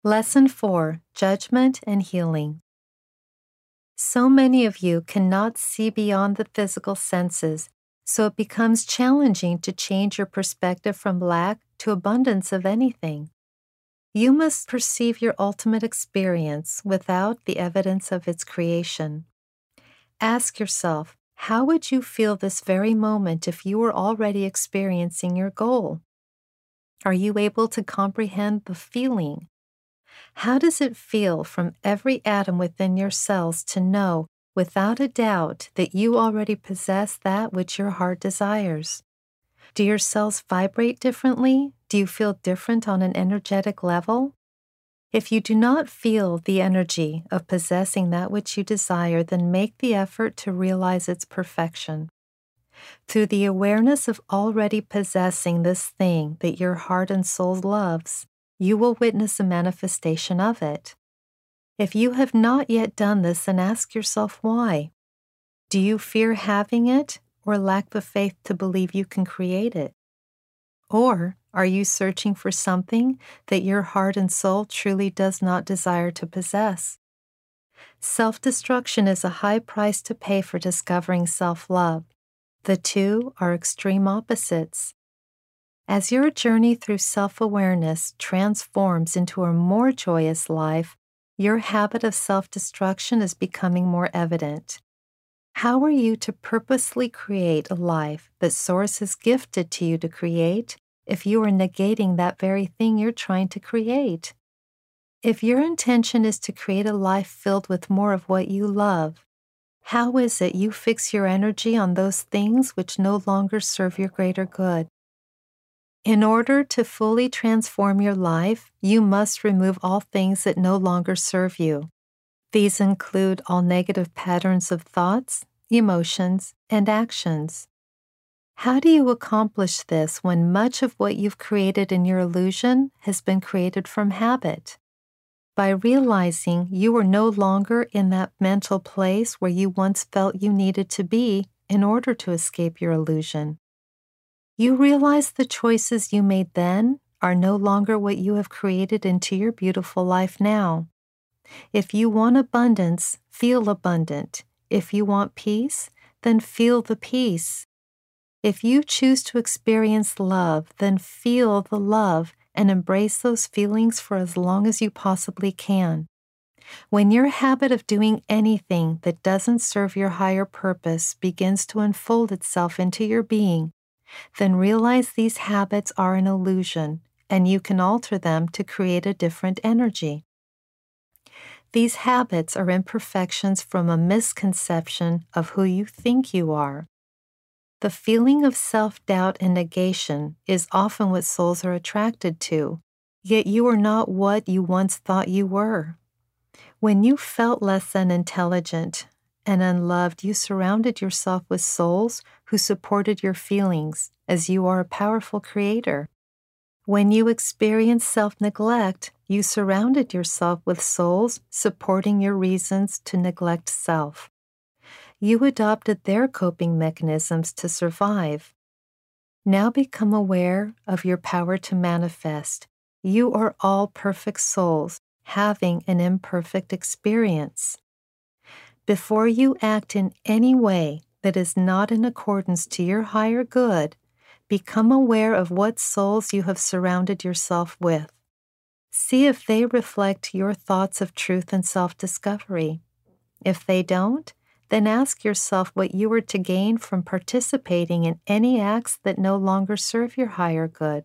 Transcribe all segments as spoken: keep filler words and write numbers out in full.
Lesson four, Judgment and Healing. So many of you cannot see beyond the physical senses, so it becomes challenging to change your perspective from lack to abundance of anything. You must perceive your ultimate experience without the evidence of its creation. Ask yourself, how would you feel this very moment if you were already experiencing your goal? Are you able to comprehend the feeling? How does it feel from every atom within your cells to know, without a doubt, that you already possess that which your heart desires? Do your cells vibrate differently? Do you feel different on an energetic level? If you do not feel the energy of possessing that which you desire, then make the effort to realize its perfection. Through the awareness of already possessing this thing that your heart and soul loves, you will witness a manifestation of it. If you have not yet done this, then ask yourself why. Do you fear having it or lack the faith to believe you can create it? Or are you searching for something that your heart and soul truly does not desire to possess? Self-destruction is a high price to pay for discovering self-love. The two are extreme opposites. As your journey through self-awareness transforms into a more joyous life, your habit of self-destruction is becoming more evident. How are you to purposely create a life that Source has gifted to you to create if you are negating that very thing you're trying to create? If your intention is to create a life filled with more of what you love, how is it you fix your energy on those things which no longer serve your greater good? In order to fully transform your life, you must remove all things that no longer serve you. These include all negative patterns of thoughts, emotions, and actions. How do you accomplish this when much of what you've created in your illusion has been created from habit? By realizing you are no longer in that mental place where you once felt you needed to be in order to escape your illusion. You realize the choices you made then are no longer what you have created into your beautiful life now. If you want abundance, feel abundant. If you want peace, then feel the peace. If you choose to experience love, then feel the love and embrace those feelings for as long as you possibly can. When your habit of doing anything that doesn't serve your higher purpose begins to unfold itself into your being, then realize these habits are an illusion, and you can alter them to create a different energy. These habits are imperfections from a misconception of who you think you are. The feeling of self-doubt and negation is often what souls are attracted to, yet you are not what you once thought you were. When you felt less than intelligent and unloved, you surrounded yourself with souls who supported your feelings, as you are a powerful creator. When you experienced self-neglect, you surrounded yourself with souls supporting your reasons to neglect self. You adopted their coping mechanisms to survive. Now become aware of your power to manifest. You are all perfect souls having an imperfect experience. Before you act in any way that is not in accordance to your higher good, become aware of what souls you have surrounded yourself with. See if they reflect your thoughts of truth and self-discovery. If they don't, then ask yourself what you are to gain from participating in any acts that no longer serve your higher good.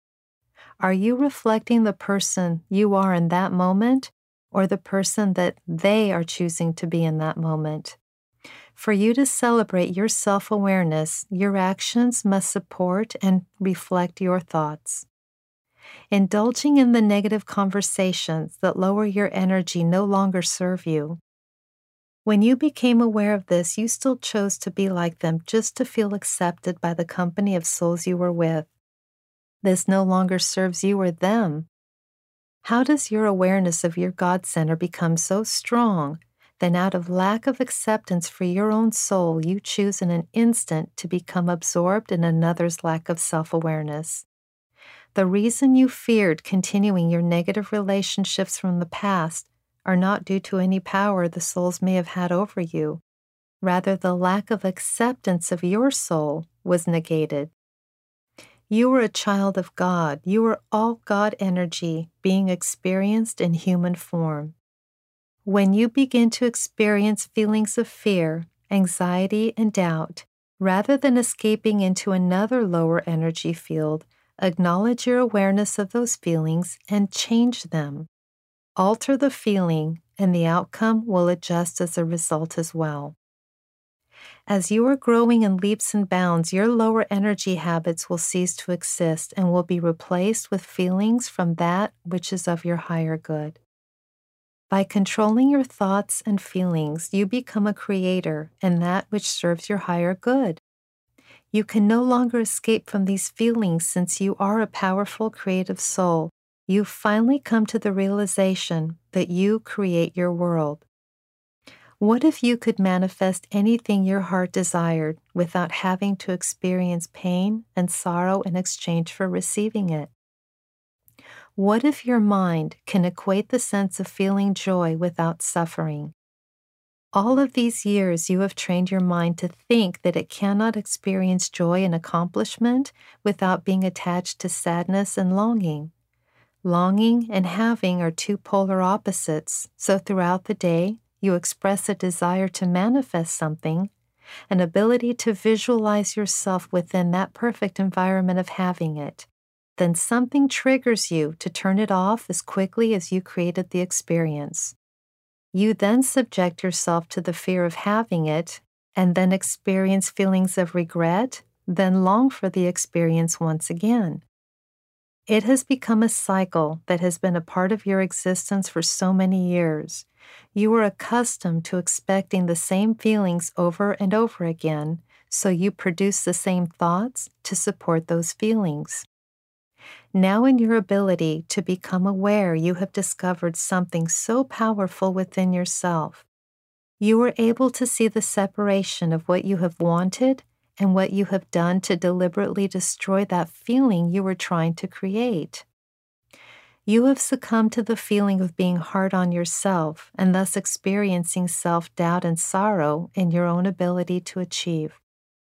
Are you reflecting the person you are in that moment, or the person that they are choosing to be in that moment? For you to celebrate your self-awareness, your actions must support and reflect your thoughts. Indulging in the negative conversations that lower your energy no longer serve you. When you became aware of this, you still chose to be like them just to feel accepted by the company of souls you were with. This no longer serves you or them. How does your awareness of your God Center become so strong that out of lack of acceptance for your own soul, you choose in an instant to become absorbed in another's lack of self-awareness? The reason you feared continuing your negative relationships from the past are not due to any power the souls may have had over you. Rather, the lack of acceptance of your soul was negated. You were a child of God. You were all God energy being experienced in human form. When you begin to experience feelings of fear, anxiety, and doubt, rather than escaping into another lower energy field, acknowledge your awareness of those feelings and change them. Alter the feeling, and the outcome will adjust as a result as well. As you are growing in leaps and bounds, your lower energy habits will cease to exist and will be replaced with feelings from that which is of your higher good. By controlling your thoughts and feelings, you become a creator in that which serves your higher good. You can no longer escape from these feelings since you are a powerful creative soul. You've finally come to the realization that you create your world. What if you could manifest anything your heart desired without having to experience pain and sorrow in exchange for receiving it? What if your mind can equate the sense of feeling joy without suffering? All of these years you have trained your mind to think that it cannot experience joy and accomplishment without being attached to sadness and longing. Longing and having are two polar opposites, so throughout the day, you express a desire to manifest something, an ability to visualize yourself within that perfect environment of having it. Then something triggers you to turn it off as quickly as you created the experience. You then subject yourself to the fear of having it, and then experience feelings of regret, then long for the experience once again. It has become a cycle that has been a part of your existence for so many years. You are accustomed to expecting the same feelings over and over again, so you produce the same thoughts to support those feelings. Now in your ability to become aware, you have discovered something so powerful within yourself. You are able to see the separation of what you have wanted and what you have done to deliberately destroy that feeling you were trying to create. You have succumbed to the feeling of being hard on yourself and thus experiencing self-doubt and sorrow in your own ability to achieve.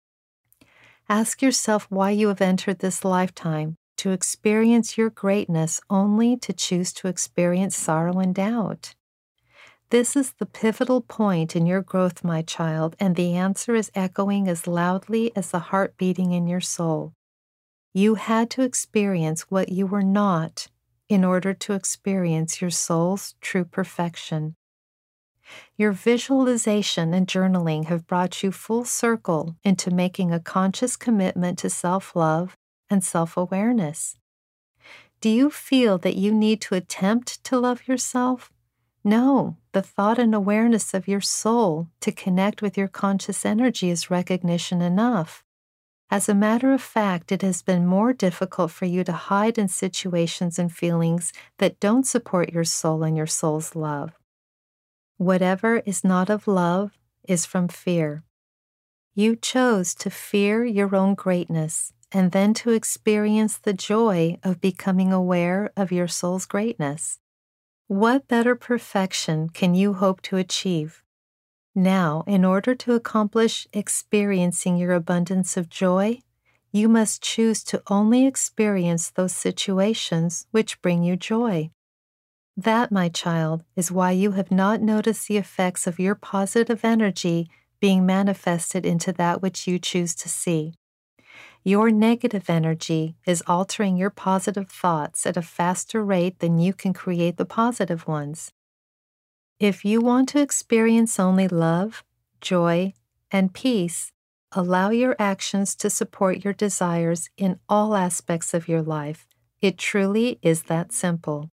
Ask yourself why you have entered this lifetime, to experience your greatness only to choose to experience sorrow and doubt. This is the pivotal point in your growth, my child, and the answer is echoing as loudly as the heart beating in your soul. You had to experience what you were not in order to experience your soul's true perfection. Your visualization and journaling have brought you full circle into making a conscious commitment to self-love and self-awareness. Do you feel that you need to attempt to love yourself? No, the thought and awareness of your soul to connect with your conscious energy is recognition enough. As a matter of fact, it has been more difficult for you to hide in situations and feelings that don't support your soul and your soul's love. Whatever is not of love is from fear. You chose to fear your own greatness and then to experience the joy of becoming aware of your soul's greatness. What better perfection can you hope to achieve? Now, in order to accomplish experiencing your abundance of joy, you must choose to only experience those situations which bring you joy. That, my child, is why you have not noticed the effects of your positive energy being manifested into that which you choose to see. Your negative energy is altering your positive thoughts at a faster rate than you can create the positive ones. If you want to experience only love, joy, and peace, allow your actions to support your desires in all aspects of your life. It truly is that simple.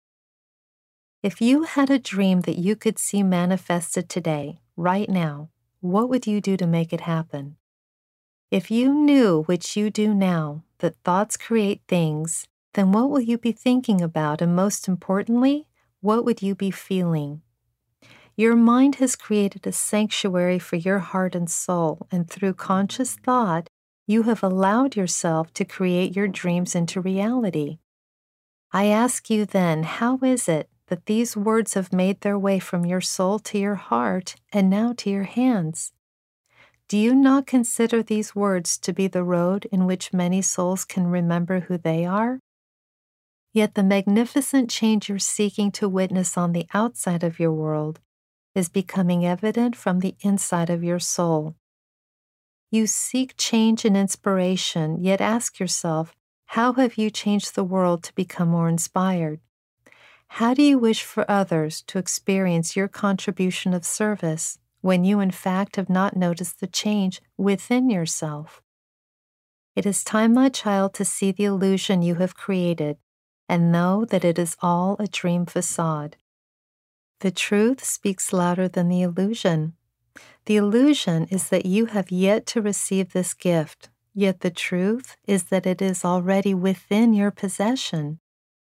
If you had a dream that you could see manifested today, right now, what would you do to make it happen? If you knew, which you do now, that thoughts create things, then what will you be thinking about, and most importantly, what would you be feeling? Your mind has created a sanctuary for your heart and soul, and through conscious thought, you have allowed yourself to create your dreams into reality. I ask you then, how is it that these words have made their way from your soul to your heart and now to your hands? Do you not consider these words to be the road in which many souls can remember who they are? Yet the magnificent change you're seeking to witness on the outside of your world is becoming evident from the inside of your soul. You seek change and inspiration, yet ask yourself, how have you changed the world to become more inspired? How do you wish for others to experience your contribution of service when you in fact have not noticed the change within yourself? It is time, my child, to see the illusion you have created and know that it is all a dream facade. The truth speaks louder than the illusion. The illusion is that you have yet to receive this gift, yet the truth is that it is already within your possession.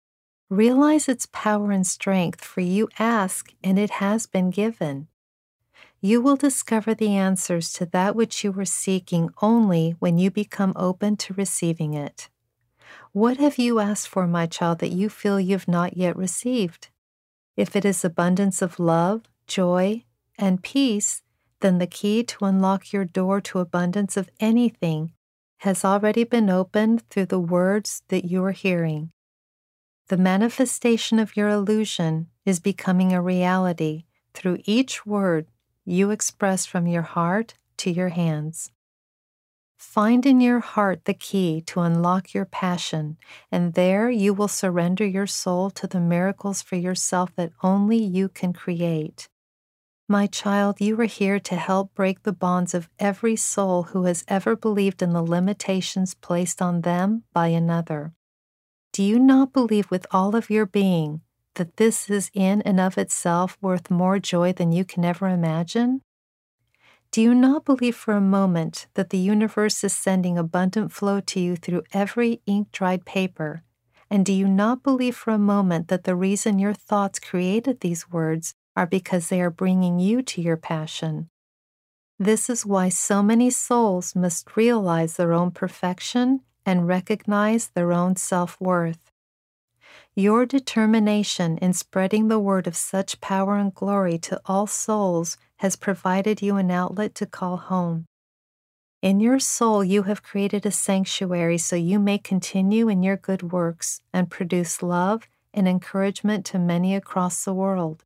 Realize its power and strength, for you ask and it has been given. You will discover the answers to that which you were seeking only when you become open to receiving it. What have you asked for, my child, that you feel you have not yet received? If it is abundance of love, joy, and peace, then the key to unlock your door to abundance of anything has already been opened through the words that you are hearing. The manifestation of your illusion is becoming a reality through each word you express from your heart to your hands. Find in your heart the key to unlock your passion, and there you will surrender your soul to the miracles for yourself that only you can create. My child, you are here to help break the bonds of every soul who has ever believed in the limitations placed on them by another. Do you not believe with all of your being that this is in and of itself worth more joy than you can ever imagine? Do you not believe for a moment that the universe is sending abundant flow to you through every ink-dried paper? And do you not believe for a moment that the reason your thoughts created these words are because they are bringing you to your passion? This is why so many souls must realize their own perfection and recognize their own self-worth. Your determination in spreading the word of such power and glory to all souls has provided you an outlet to call home. In your soul, you have created a sanctuary so you may continue in your good works and produce love and encouragement to many across the world.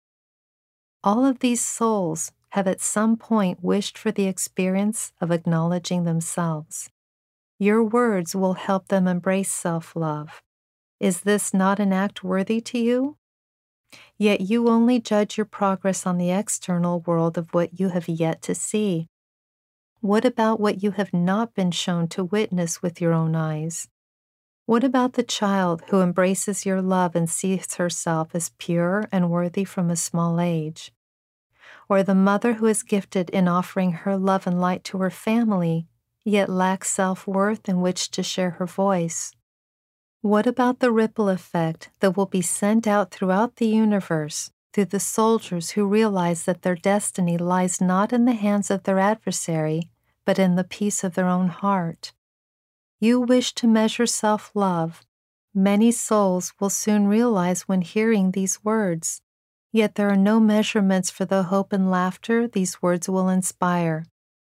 All of these souls have at some point wished for the experience of acknowledging themselves. Your words will help them embrace self-love. Is this not an act worthy to you? Yet you only judge your progress on the external world of what you have yet to see. What about what you have not been shown to witness with your own eyes? What about the child who embraces your love and sees herself as pure and worthy from a small age? Or the mother who is gifted in offering her love and light to her family, yet lacks self-worth in which to share her voice? What about the ripple effect that will be sent out throughout the universe through the soldiers who realize that their destiny lies not in the hands of their adversary, but in the peace of their own heart? You wish to measure self-love. Many souls will soon realize when hearing these words, yet there are no measurements for the hope and laughter these words will inspire.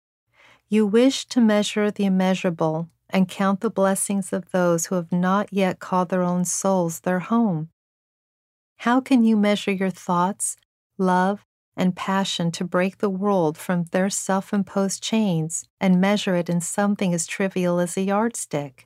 You wish to measure the immeasurable and count the blessings of those who have not yet called their own souls their home. How can you measure your thoughts, love, and passion to break the world from their self-imposed chains and measure it in something as trivial as a yardstick?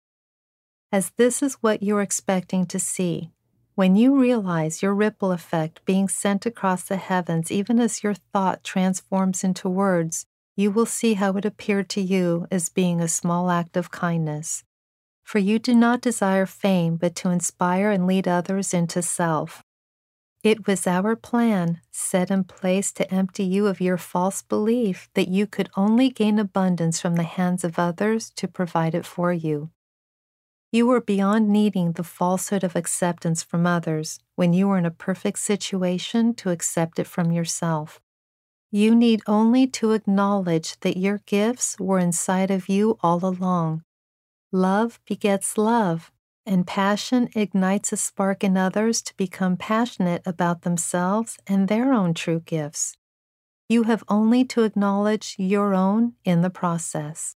As this is what you're expecting to see, when you realize your ripple effect being sent across the heavens even as your thought transforms into words, you will see how it appeared to you as being a small act of kindness. For you do not desire fame, but to inspire and lead others into self. It was our plan, set in place to empty you of your false belief that you could only gain abundance from the hands of others to provide it for you. You were beyond needing the falsehood of acceptance from others when you were in a perfect situation to accept it from yourself. You need only to acknowledge that your gifts were inside of you all along. Love begets love, And passion ignites a spark in others to become passionate about themselves and their own true gifts. You have only to acknowledge your own in the process.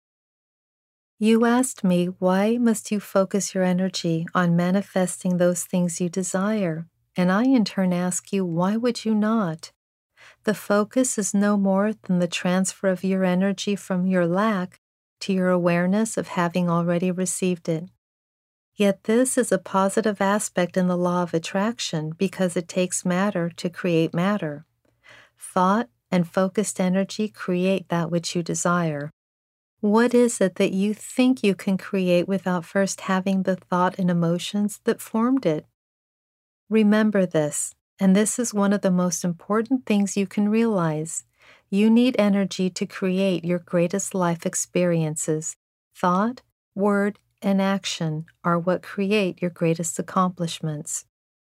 You asked me, why must you focus your energy on manifesting those things you desire? And I in turn ask you, why would you not? The focus is no more than the transfer of your energy from your lack to your awareness of having already received it. Yet this is a positive aspect in the law of attraction because it takes matter to create matter. Thought and focused energy create that which you desire. What is it that you think you can create without first having the thought and emotions that formed it? Remember this, and this is one of the most important things you can realize. You need energy to create your greatest life experiences. Thought, word, and action are what create your greatest accomplishments.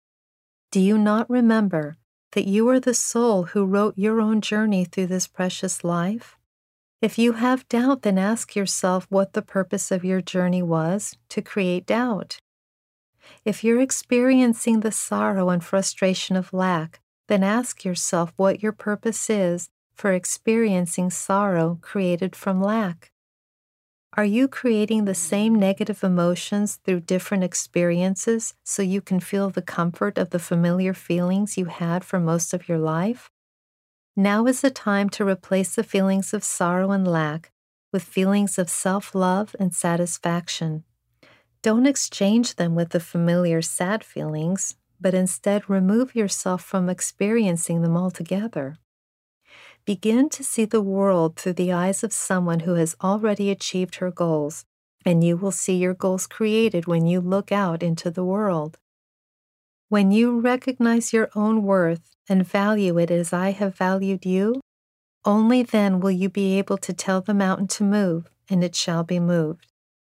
Do you not remember that you are the soul who wrote your own journey through this precious life? If you have doubt, then ask yourself what the purpose of your journey was to create doubt. If you're experiencing the sorrow and frustration of lack, then ask yourself what your purpose is for experiencing sorrow created from lack. Are you creating the same negative emotions through different experiences so you can feel the comfort of the familiar feelings you had for most of your life? Now is the time to replace the feelings of sorrow and lack with feelings of self-love and satisfaction. Don't exchange them with the familiar sad feelings, but instead remove yourself from experiencing them altogether. Begin to see the world through the eyes of someone who has already achieved her goals, and you will see your goals created when you look out into the world. When you recognize your own worth and value it as I have valued you, only then will you be able to tell the mountain to move, and it shall be moved.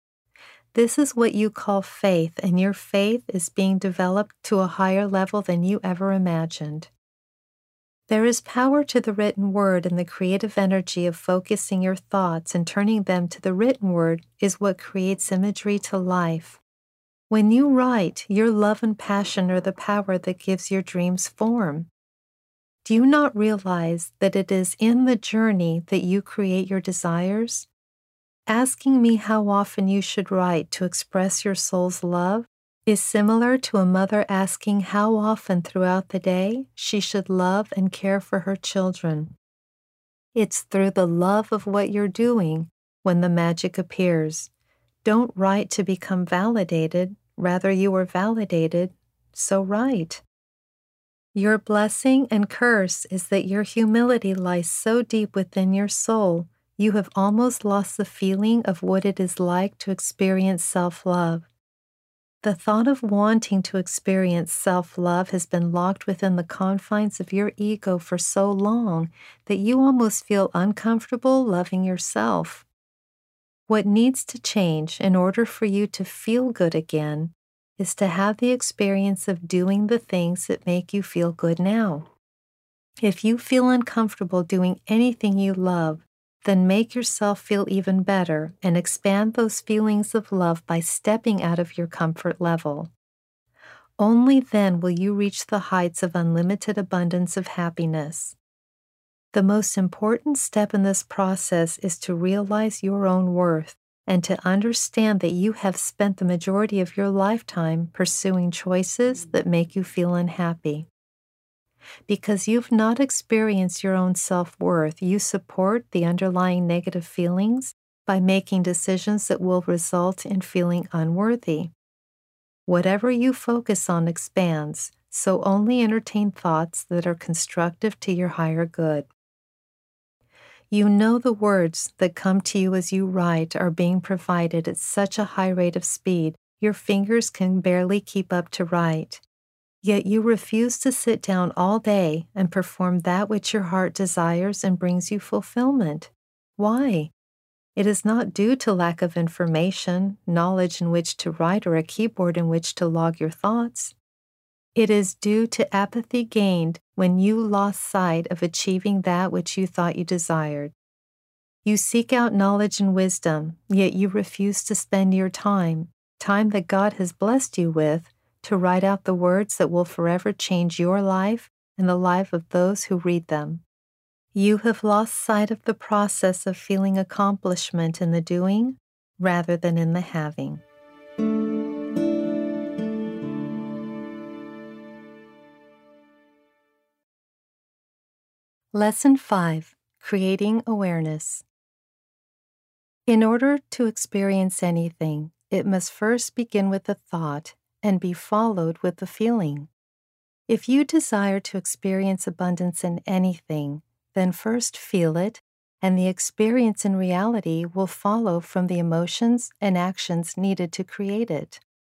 This is what you call faith, and your faith is being developed to a higher level than you ever imagined. There is power to the written word, and the creative energy of focusing your thoughts and turning them to the written word is what creates imagery to life. When you write, your love and passion are the power that gives your dreams form. Do you not realize that it is in the journey that you create your desires? Asking me how often you should write to express your soul's love is similar to a mother asking how often throughout the day she should love and care for her children. It's through the love of what you're doing when the magic appears. Don't write to become validated, rather you are validated, so write. Your blessing and curse is that your humility lies so deep within your soul, you have almost lost the feeling of what it is like to experience self-love. The thought of wanting to experience self-love has been locked within the confines of your ego for so long that you almost feel uncomfortable loving yourself. What needs to change in order for you to feel good again is to have the experience of doing the things that make you feel good now. If you feel uncomfortable doing anything you love, then make yourself feel even better and expand those feelings of love by stepping out of your comfort level. Only then will you reach the heights of unlimited abundance of happiness. The most important step in this process is to realize your own worth and to understand that you have spent the majority of your lifetime pursuing choices that make you feel unhappy. Because you've not experienced your own self-worth, you support the underlying negative feelings by making decisions that will result in feeling unworthy. Whatever you focus on expands, so only entertain thoughts that are constructive to your higher good. You know the words that come to you as you write are being provided at such a high rate of speed, your fingers can barely keep up to write. Yet you refuse to sit down all day and perform that which your heart desires and brings you fulfillment. Why? It is not due to lack of information, knowledge in which to write, or a keyboard in which to log your thoughts. It is due to apathy gained when you lost sight of achieving that which you thought you desired. You seek out knowledge and wisdom, yet you refuse to spend your time, time that God has blessed you with to write out the words that will forever change your life and the life of those who read them. You have lost sight of the process of feeling accomplishment in the doing rather than in the having. Lesson five. Creating Awareness. In order to experience anything, it must first begin with a thought and be followed with a feeling. If you desire to experience abundance in anything, then first feel it, and the experience in reality will follow from the emotions and actions needed to create it.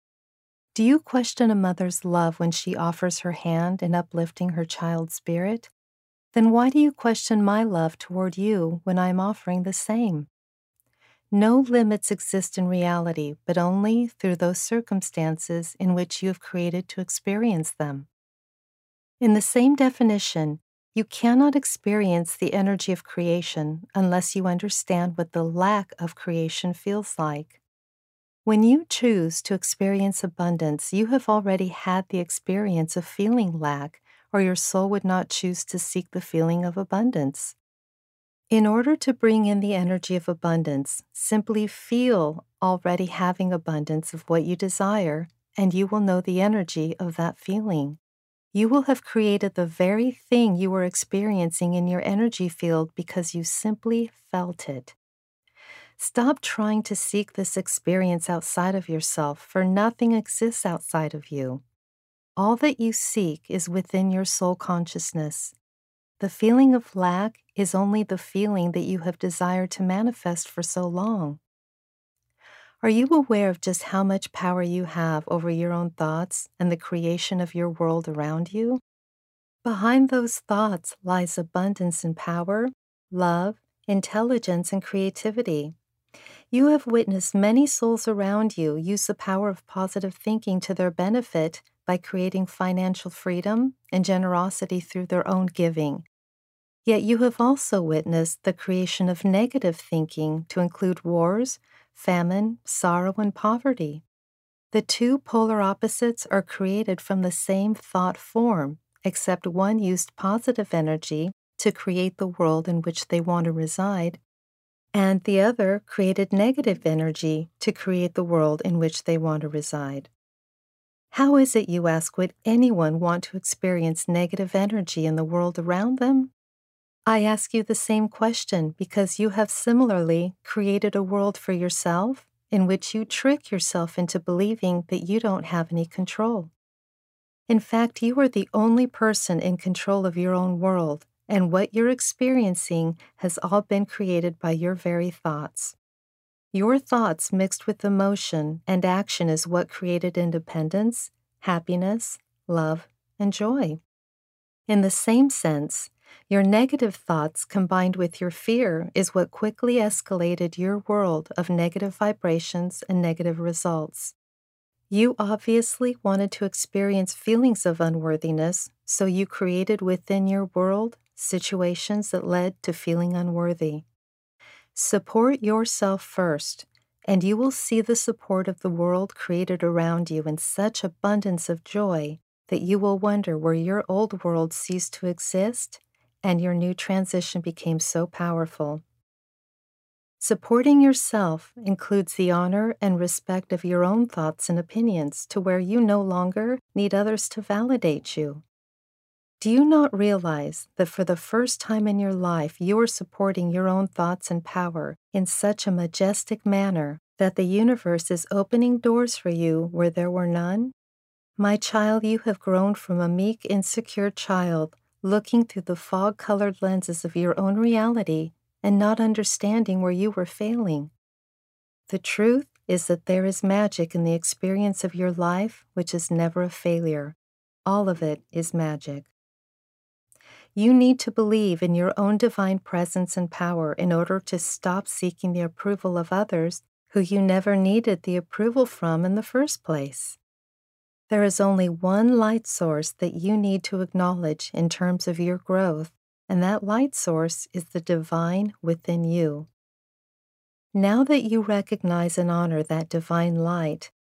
Do you question a mother's love when she offers her hand in uplifting her child's spirit? Then why do you question my love toward you when I am offering the same? No limits exist in reality, but only through those circumstances in which you have created to experience them. In the same definition, you cannot experience the energy of creation unless you understand what the lack of creation feels like. When you choose to experience abundance, you have already had the experience of feeling lack, or your soul would not choose to seek the feeling of abundance. In order to bring in the energy of abundance, simply feel already having abundance of what you desire, and you will know the energy of that feeling. You will have created the very thing you were experiencing in your energy field because you simply felt it. Stop trying to seek this experience outside of yourself, for nothing exists outside of you. All that you seek is within your soul consciousness. The feeling of lack is only the feeling that you have desired to manifest for so long. Are you aware of just how much power you have over your own thoughts and the creation of your world around you? Behind those thoughts lies abundance and power, love, intelligence, and creativity. You have witnessed many souls around you use the power of positive thinking to their benefit by creating financial freedom and generosity through their own giving. Yet you have also witnessed the creation of negative thinking to include wars, famine, sorrow, and poverty. The two polar opposites are created from the same thought form, except one used positive energy to create the world in which they want to reside, and the other created negative energy to create the world in which they want to reside. How is it, you ask, would anyone want to experience negative energy in the world around them? I ask you the same question because you have similarly created a world for yourself in which you trick yourself into believing that you don't have any control. In fact, you are the only person in control of your own world, and what you're experiencing has all been created by your very thoughts. Your thoughts mixed with emotion and action is what created independence, happiness, love, and joy. In the same sense, your negative thoughts combined with your fear is what quickly escalated your world of negative vibrations and negative results. You obviously wanted to experience feelings of unworthiness, so you created within your world situations that led to feeling unworthy. Support yourself first, and you will see the support of the world created around you in such abundance of joy that you will wonder where your old world ceased to exist and your new transition became so powerful. Supporting yourself includes the honor and respect of your own thoughts and opinions to where you no longer need others to validate you. Do you not realize that for the first time in your life you are supporting your own thoughts and power in such a majestic manner that the universe is opening doors for you where there were none? My child, you have grown from a meek, insecure child looking through the fog-colored lenses of your own reality and not understanding where you were failing. The truth is that there is magic in the experience of your life, which is never a failure. All of it is magic. You need to believe in your own divine presence and power in order to stop seeking the approval of others who you never needed the approval from in the first place. There is only one light source that you need to acknowledge in terms of your growth, and that light source is the divine within you. Now that you recognize and honor that divine light,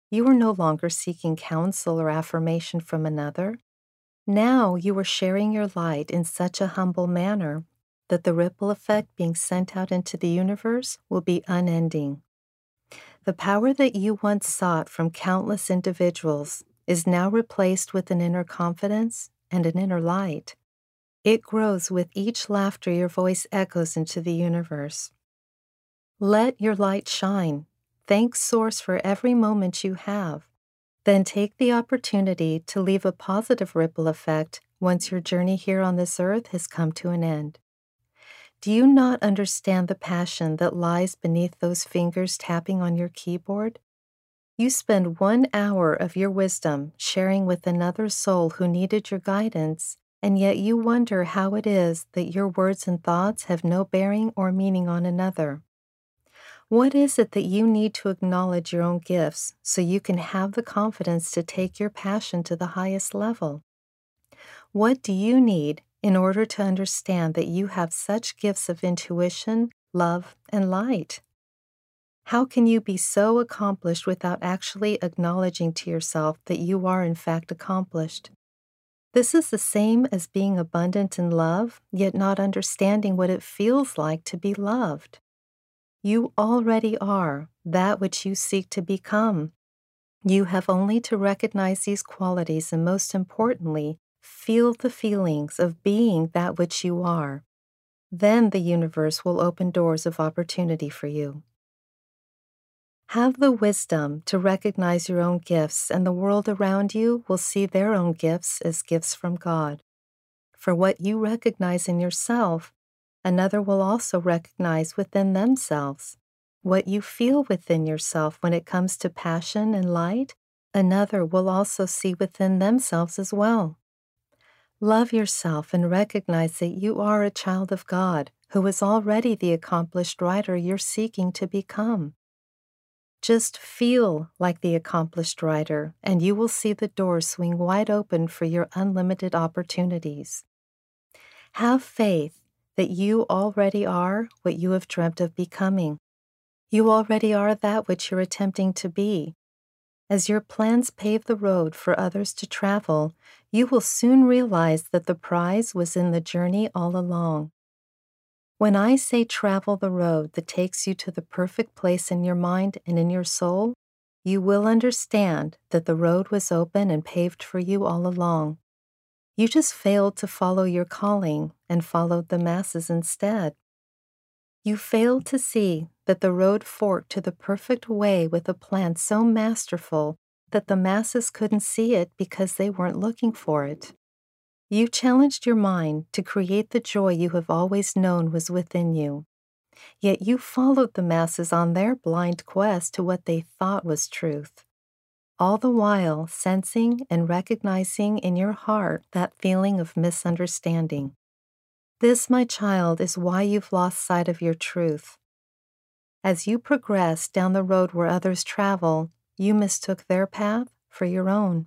You are no longer seeking counsel or affirmation from another. Now you are sharing your light in such a humble manner that the ripple effect being sent out into the universe will be unending. The power that you once sought from countless individuals is now replaced with an inner confidence and an inner light. It grows with each laughter your voice echoes into the universe. Let your light shine. Thank Source for every moment you have. Then take the opportunity to leave a positive ripple effect once your journey here on this earth has come to an end. Do you not understand the passion that lies beneath those fingers tapping on your keyboard? You spend one hour of your wisdom sharing with another soul who needed your guidance, and yet you wonder how it is that your words and thoughts have no bearing or meaning on another. What is it that you need to acknowledge your own gifts so you can have the confidence to take your passion to the highest level? What do you need in order to understand that you have such gifts of intuition, love, and light? How can you be so accomplished without actually acknowledging to yourself that you are in fact accomplished? This is the same as being abundant in love, yet not understanding what it feels like to be loved. You already are that which you seek to become. You have only to recognize these qualities and, most importantly, feel the feelings of being that which you are. Then the universe will open doors of opportunity for you. Have the wisdom to recognize your own gifts, and the world around you will see their own gifts as gifts from God. For what you recognize in yourself, another will also recognize within themselves. What you feel within yourself when it comes to passion and light, another will also see within themselves as well. Love yourself and recognize that you are a child of God who is already the accomplished writer you're seeking to become. Just feel like the accomplished writer, and you will see the doors swing wide open for your unlimited opportunities. Have faith that you already are what you have dreamt of becoming. You already are that which you're attempting to be. As your plans pave the road for others to travel, you will soon realize that the prize was in the journey all along. When I say travel the road that takes you to the perfect place in your mind and in your soul, you will understand that the road was open and paved for you all along. You just failed to follow your calling and followed the masses instead. You failed to see that the road forked to the perfect way with a plan so masterful that the masses couldn't see it because they weren't looking for it. You challenged your mind to create the joy you have always known was within you. Yet you followed the masses on their blind quest to what they thought was truth, all the while sensing and recognizing in your heart that feeling of misunderstanding. This, my child, is why you've lost sight of your truth. As you progress down the road where others travel, you mistook their path for your own.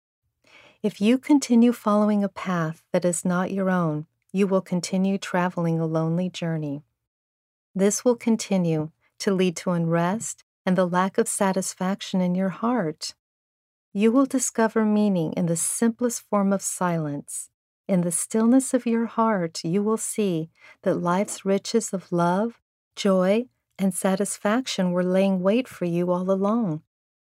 If you continue following a path that is not your own, you will continue traveling a lonely journey. This will continue to lead to unrest and the lack of satisfaction in your heart. You will discover meaning in the simplest form of silence. In the stillness of your heart, you will see that life's riches of love, joy, and satisfaction were laying wait for you all along.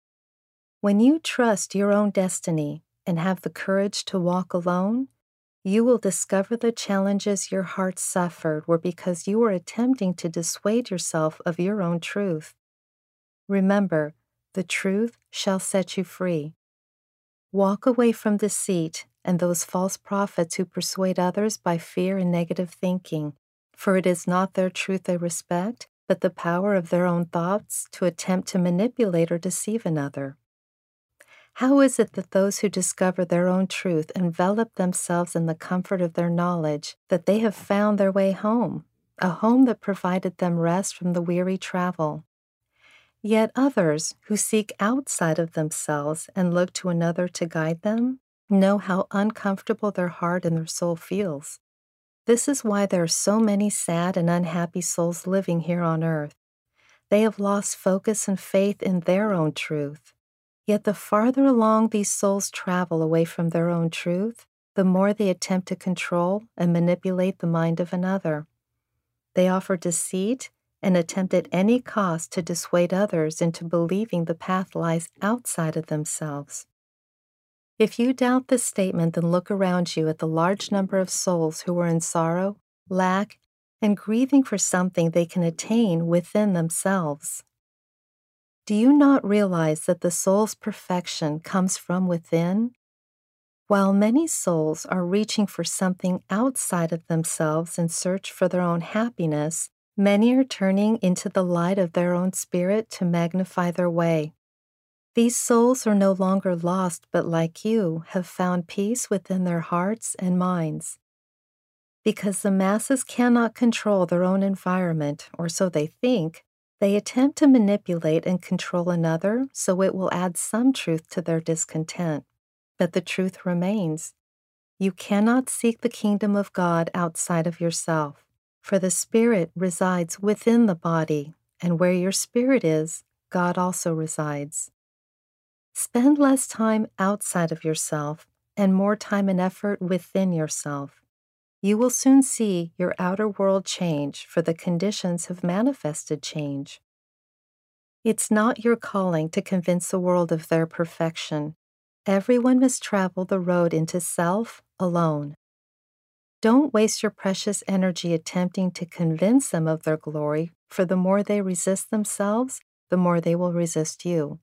When you trust your own destiny and have the courage to walk alone, you will discover the challenges your heart suffered were because you were attempting to dissuade yourself of your own truth. Remember, the truth shall set you free. Walk away from deceit and those false prophets who persuade others by fear and negative thinking, for it is not their truth they respect, but the power of their own thoughts to attempt to manipulate or deceive another. How is it that those who discover their own truth envelop themselves in the comfort of their knowledge that they have found their way home, a home that provided them rest from the weary travel? Yet others who seek outside of themselves and look to another to guide them know how uncomfortable their heart and their soul feels. This is why there are so many sad and unhappy souls living here on earth. They have lost focus and faith in their own truth. Yet the farther along these souls travel away from their own truth, the more they attempt to control and manipulate the mind of another. They offer deceit and attempt at any cost to dissuade others into believing the path lies outside of themselves. If you doubt this statement, then look around you at the large number of souls who are in sorrow, lack, and grieving for something they can attain within themselves. Do you not realize that the soul's perfection comes from within? While many souls are reaching for something outside of themselves in search for their own happiness, many are turning into the light of their own spirit to magnify their way. These souls are no longer lost, but like you, have found peace within their hearts and minds. Because the masses cannot control their own environment, or so they think, they attempt to manipulate and control another so it will add some truth to their discontent. But the truth remains. You cannot seek the kingdom of God outside of yourself, for the spirit resides within the body, and where your spirit is, God also resides. Spend less time outside of yourself and more time and effort within yourself. You will soon see your outer world change, for the conditions have manifested change. It's not your calling to convince the world of their perfection. Everyone must travel the road into self alone. Don't waste your precious energy attempting to convince them of their glory, for the more they resist themselves, the more they will resist you.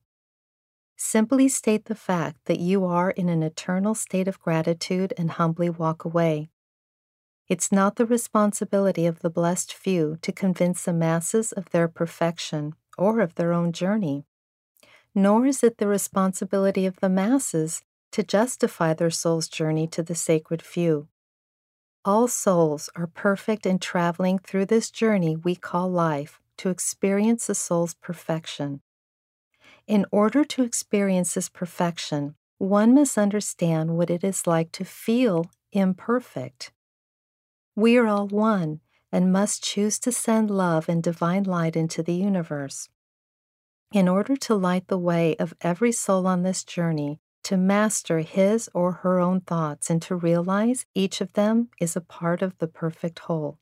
Simply state the fact that you are in an eternal state of gratitude and humbly walk away. It's not the responsibility of the blessed few to convince the masses of their perfection or of their own journey. Nor is it the responsibility of the masses to justify their soul's journey to the sacred few. All souls are perfect in traveling through this journey we call life to experience the soul's perfection. In order to experience this perfection, one must understand what it is like to feel imperfect. We are all one and must choose to send love and divine light into the universe. In order to light the way of every soul on this journey, to master his or her own thoughts and to realize each of them is a part of the perfect whole.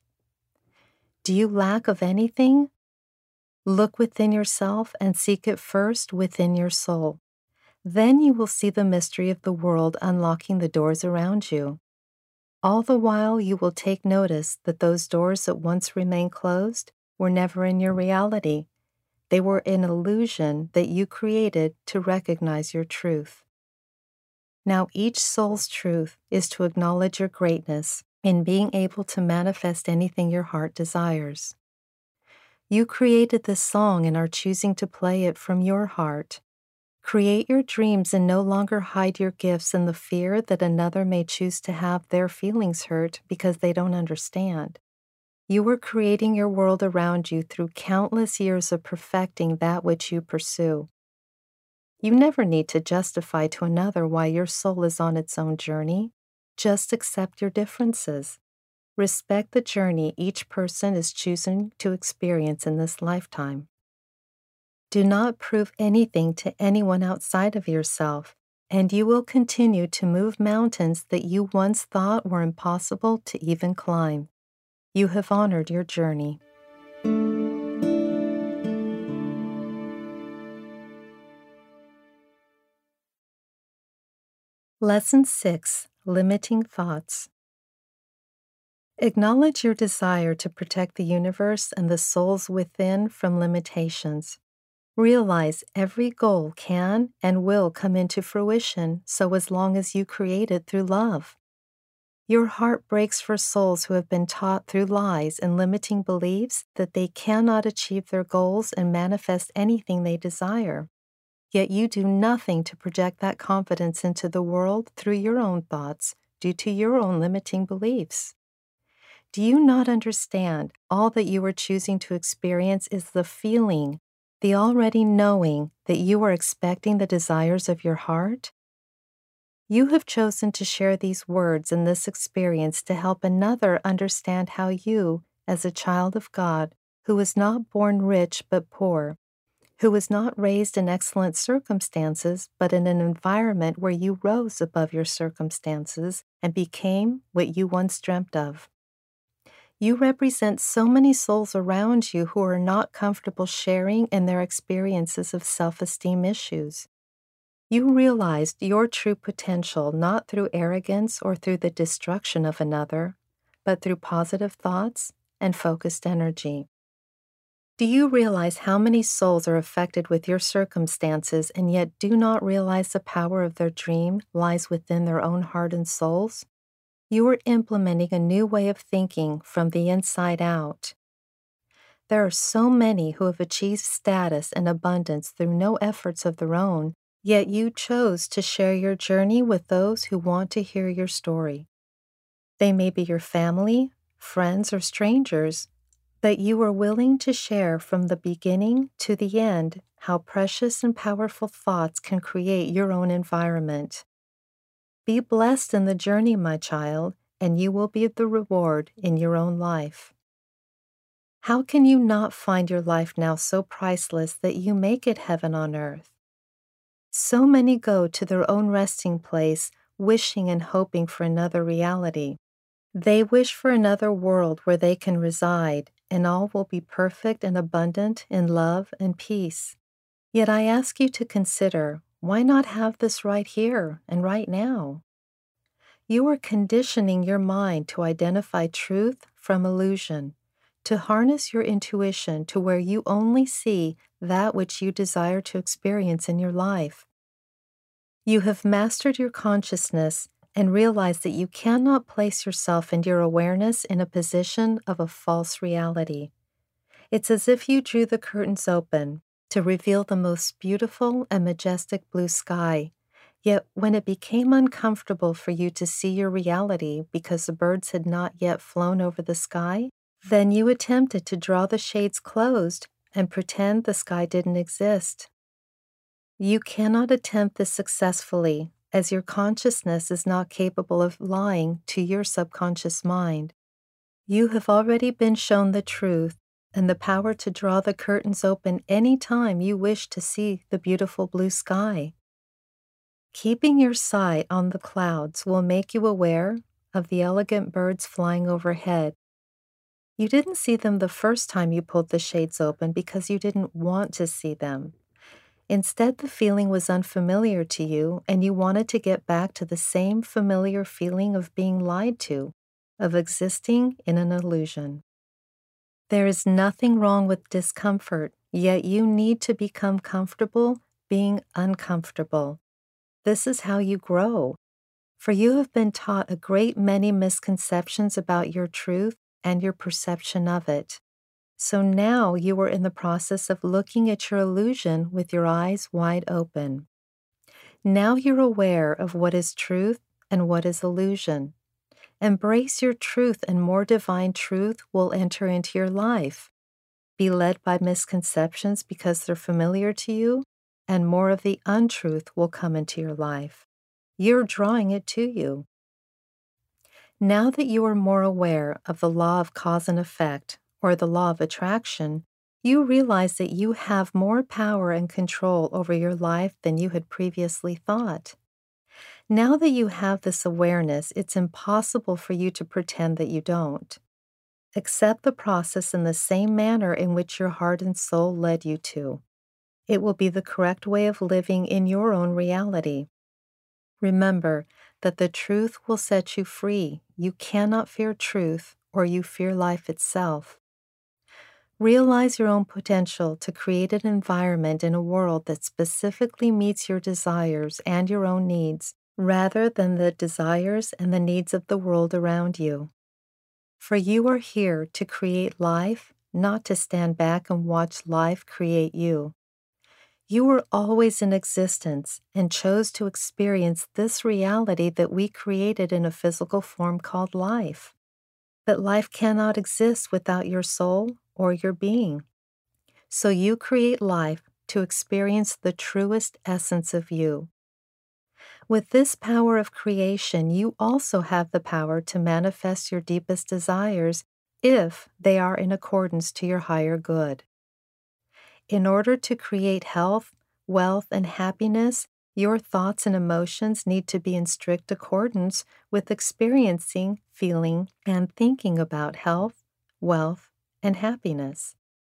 Do you lack of anything? Look within yourself and seek it first within your soul. Then you will see the mystery of the world unlocking the doors around you. All the while you will take notice that those doors that once remained closed were never in your reality. They were an illusion that you created to recognize your truth. Now each soul's truth is to acknowledge your greatness in being able to manifest anything your heart desires. You created this song and are choosing to play it from your heart. Create your dreams and no longer hide your gifts in the fear that another may choose to have their feelings hurt because they don't understand. You are creating your world around you through countless years of perfecting that which you pursue. You never need to justify to another why your soul is on its own journey. Just accept your differences. Respect the journey each person is choosing to experience in this lifetime. Do not prove anything to anyone outside of yourself, and you will continue to move mountains that you once thought were impossible to even climb. You have honored your journey. Lesson six. Limiting Thoughts. Acknowledge your desire to protect the universe and the souls within from limitations. Realize every goal can and will come into fruition so as long as you create it through love. Your heart breaks for souls who have been taught through lies and limiting beliefs that they cannot achieve their goals and manifest anything they desire. Yet you do nothing to project that confidence into the world through your own thoughts due to your own limiting beliefs. Do you not understand all that you are choosing to experience is the feeling, the already knowing that you are expecting the desires of your heart? You have chosen to share these words and this experience to help another understand how you, as a child of God, who was not born rich but poor, who was not raised in excellent circumstances, but in an environment where you rose above your circumstances and became what you once dreamt of. You represent so many souls around you who are not comfortable sharing in their experiences of self-esteem issues. You realized your true potential not through arrogance or through the destruction of another, but through positive thoughts and focused energy. Do you realize how many souls are affected with your circumstances and yet do not realize the power of their dream lies within their own heart and souls? You are implementing a new way of thinking from the inside out. There are so many who have achieved status and abundance through no efforts of their own, yet you chose to share your journey with those who want to hear your story. They may be your family, friends, or strangers, but you are willing to share from the beginning to the end how precious and powerful thoughts can create your own environment. Be blessed in the journey, my child, and you will be the reward in your own life. How can you not find your life now so priceless that you make it heaven on earth? So many go to their own resting place, wishing and hoping for another reality. They wish for another world where they can reside, and all will be perfect and abundant in love and peace. Yet I ask you to consider, why not have this right here and right now? You are conditioning your mind to identify truth from illusion, to harness your intuition to where you only see that which you desire to experience in your life. You have mastered your consciousness and realize that you cannot place yourself and your awareness in a position of a false reality. It's as if you drew the curtains open to reveal the most beautiful and majestic blue sky. Yet when it became uncomfortable for you to see your reality because the birds had not yet flown over the sky, then you attempted to draw the shades closed and pretend the sky didn't exist. You cannot attempt this successfully, as your consciousness is not capable of lying to your subconscious mind. You have already been shown the truth and the power to draw the curtains open any time you wish to see the beautiful blue sky. Keeping your sight on the clouds will make you aware of the elegant birds flying overhead. You didn't see them the first time you pulled the shades open because you didn't want to see them. Instead, the feeling was unfamiliar to you, and you wanted to get back to the same familiar feeling of being lied to, of existing in an illusion. There is nothing wrong with discomfort, yet you need to become comfortable being uncomfortable. This is how you grow, for you have been taught a great many misconceptions about your truth and your perception of it. So now you are in the process of looking at your illusion with your eyes wide open. Now you're aware of what is truth and what is illusion. Embrace your truth, and more divine truth will enter into your life. Be led by misconceptions because they're familiar to you, and more of the untruth will come into your life. You're drawing it to you. Now that you are more aware of the law of cause and effect, or the law of attraction, you realize that you have more power and control over your life than you had previously thought. Now that you have this awareness, it's impossible for you to pretend that you don't. Accept the process in the same manner in which your heart and soul led you to. It will be the correct way of living in your own reality. Remember that the truth will set you free. You cannot fear truth, or you fear life itself. Realize your own potential to create an environment in a world that specifically meets your desires and your own needs, rather than the desires and the needs of the world around you. For you are here to create life, not to stand back and watch life create you. You were always in existence and chose to experience this reality that we created in a physical form called life. But life cannot exist without your soul or your being. So you create life to experience the truest essence of you. With this power of creation, you also have the power to manifest your deepest desires if they are in accordance to your higher good. In order to create health, wealth, and happiness, your thoughts and emotions need to be in strict accordance with experiencing, feeling, and thinking about health, wealth, and happiness.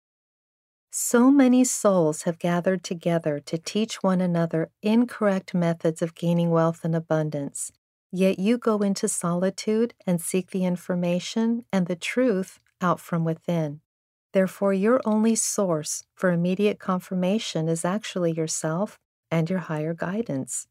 So many souls have gathered together to teach one another incorrect methods of gaining wealth and abundance, yet you go into solitude and seek the information and the truth out from within. Therefore, your only source for immediate confirmation is actually yourself and your higher guidance.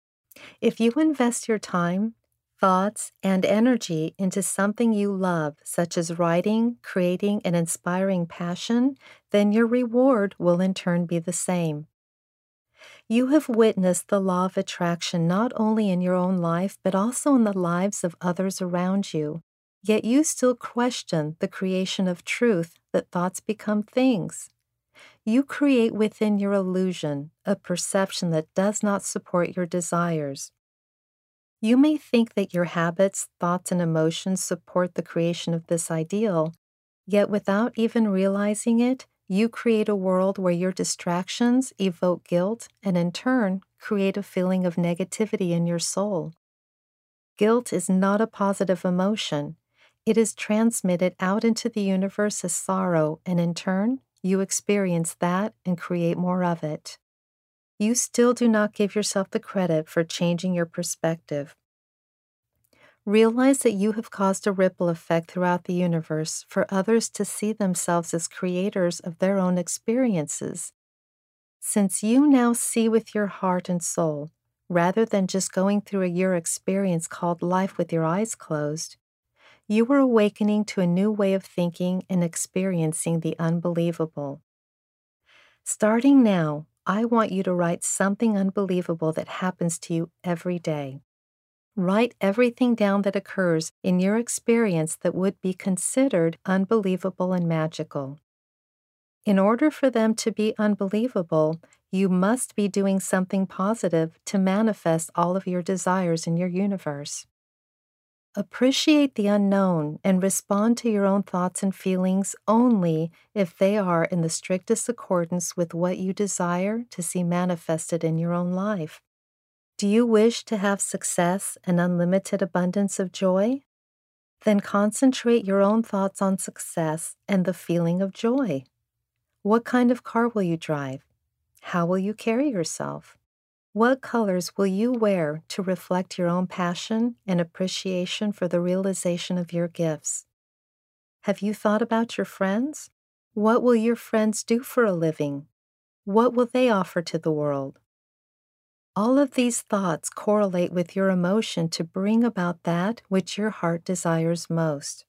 If you invest your time, thoughts, and energy into something you love, such as writing, creating, and inspiring passion, then your reward will in turn be the same. You have witnessed the law of attraction not only in your own life, but also in the lives of others around you. Yet you still question the creation of truth that thoughts become things. You create within your illusion a perception that does not support your desires. You may think that your habits, thoughts, and emotions support the creation of this ideal, yet without even realizing it, you create a world where your distractions evoke guilt and in turn create a feeling of negativity in your soul. Guilt is not a positive emotion. It is transmitted out into the universe as sorrow, and in turn, you experience that and create more of it. You still do not give yourself the credit for changing your perspective. Realize that you have caused a ripple effect throughout the universe for others to see themselves as creators of their own experiences. Since you now see with your heart and soul, rather than just going through a year experience called life with your eyes closed, you are awakening to a new way of thinking and experiencing the unbelievable. Starting now, I want you to write something unbelievable that happens to you every day. Write everything down that occurs in your experience that would be considered unbelievable and magical. In order for them to be unbelievable, you must be doing something positive to manifest all of your desires in your universe. Appreciate the unknown and respond to your own thoughts and feelings only if they are in the strictest accordance with what you desire to see manifested in your own life. Do you wish to have success and unlimited abundance of joy? Then concentrate your own thoughts on success and the feeling of joy. What kind of car will you drive? How will you carry yourself? What colors will you wear to reflect your own passion and appreciation for the realization of your gifts? Have you thought about your friends? What will your friends do for a living? What will they offer to the world? All of these thoughts correlate with your emotion to bring about that which your heart desires most.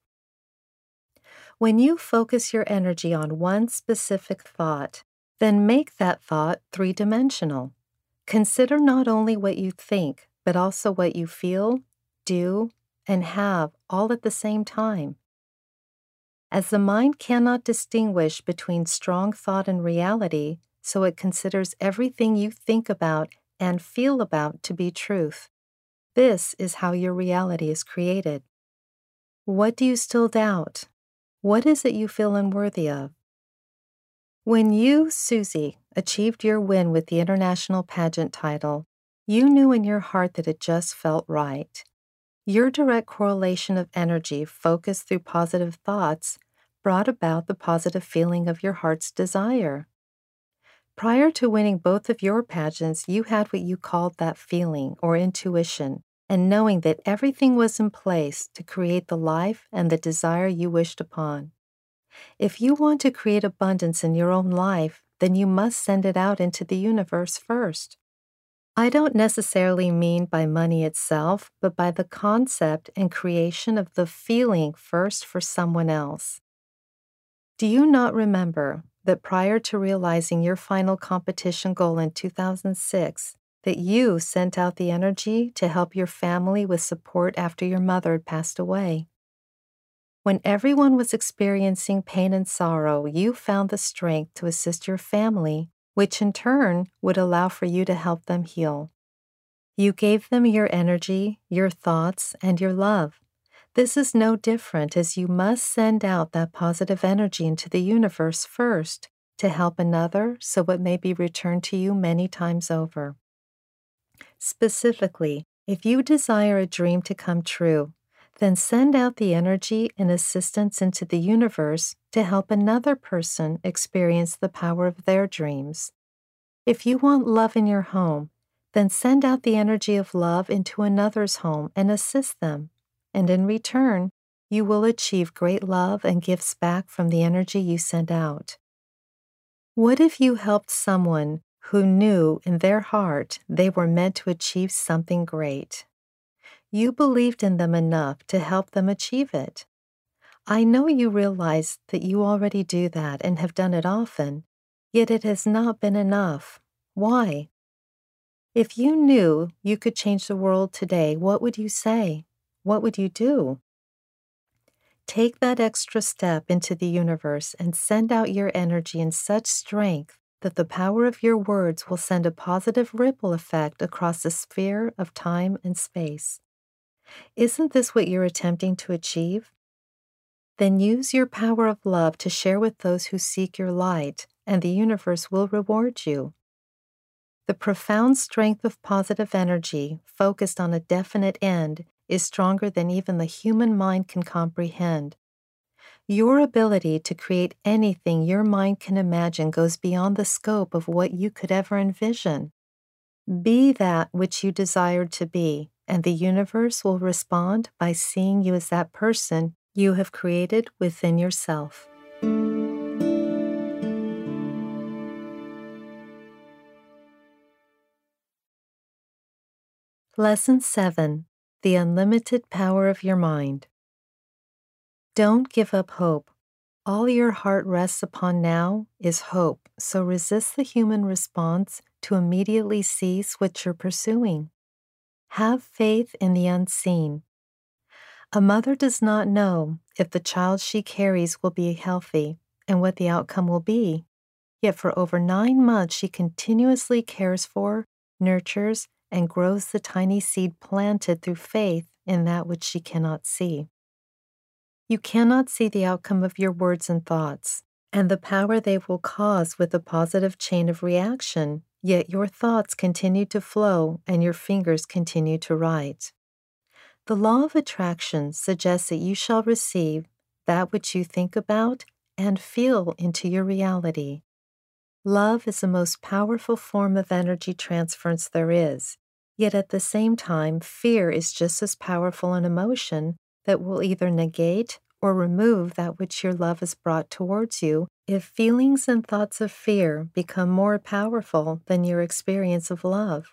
When you focus your energy on one specific thought, then make that thought three-dimensional. Consider not only what you think, but also what you feel, do, and have all at the same time. As the mind cannot distinguish between strong thought and reality, so it considers everything you think about and feel about to be truth. This is how your reality is created. What do you still doubt? What is it you feel unworthy of? When you, Susie, achieved your win with the international pageant title, you knew in your heart that it just felt right. Your direct correlation of energy focused through positive thoughts brought about the positive feeling of your heart's desire. Prior to winning both of your pageants, you had what you called that feeling or intuition, and knowing that everything was in place to create the life and the desire you wished upon. If you want to create abundance in your own life, then you must send it out into the universe first. I don't necessarily mean by money itself, but by the concept and creation of the feeling first for someone else. Do you not remember that prior to realizing your final competition goal in two thousand six, that you sent out the energy to help your family with support after your mother had passed away? When everyone was experiencing pain and sorrow, you found the strength to assist your family, which in turn would allow for you to help them heal. You gave them your energy, your thoughts, and your love. This is no different, as you must send out that positive energy into the universe first to help another so it may be returned to you many times over. Specifically, if you desire a dream to come true, then send out the energy and assistance into the universe to help another person experience the power of their dreams. If you want love in your home, then send out the energy of love into another's home and assist them, and in return, you will achieve great love and gifts back from the energy you sent out. What if you helped someone who knew in their heart they were meant to achieve something great? You believed in them enough to help them achieve it. I know you realize that you already do that and have done it often, yet it has not been enough. Why? If you knew you could change the world today, what would you say? What would you do? Take that extra step into the universe and send out your energy in such strength that the power of your words will send a positive ripple effect across the sphere of time and space. Isn't this what you're attempting to achieve? Then use your power of love to share with those who seek your light, and the universe will reward you. The profound strength of positive energy, focused on a definite end, is stronger than even the human mind can comprehend. Your ability to create anything your mind can imagine goes beyond the scope of what you could ever envision. Be that which you desire to be, and the universe will respond by seeing you as that person you have created within yourself. Lesson seven. The Unlimited Power of Your Mind. Don't give up hope. All your heart rests upon now is hope, so resist the human response to immediately cease what you're pursuing. Have faith in the unseen. A mother does not know if the child she carries will be healthy and what the outcome will be, yet for over nine months she continuously cares for, nurtures, and grows the tiny seed planted through faith in that which she cannot see. You cannot see the outcome of your words and thoughts, and the power they will cause with a positive chain of reaction, yet your thoughts continue to flow and your fingers continue to write. The law of attraction suggests that you shall receive that which you think about and feel into your reality. Love is the most powerful form of energy transference there is, yet at the same time, fear is just as powerful an emotion that will either negate or remove that which your love has brought towards you if feelings and thoughts of fear become more powerful than your experience of love.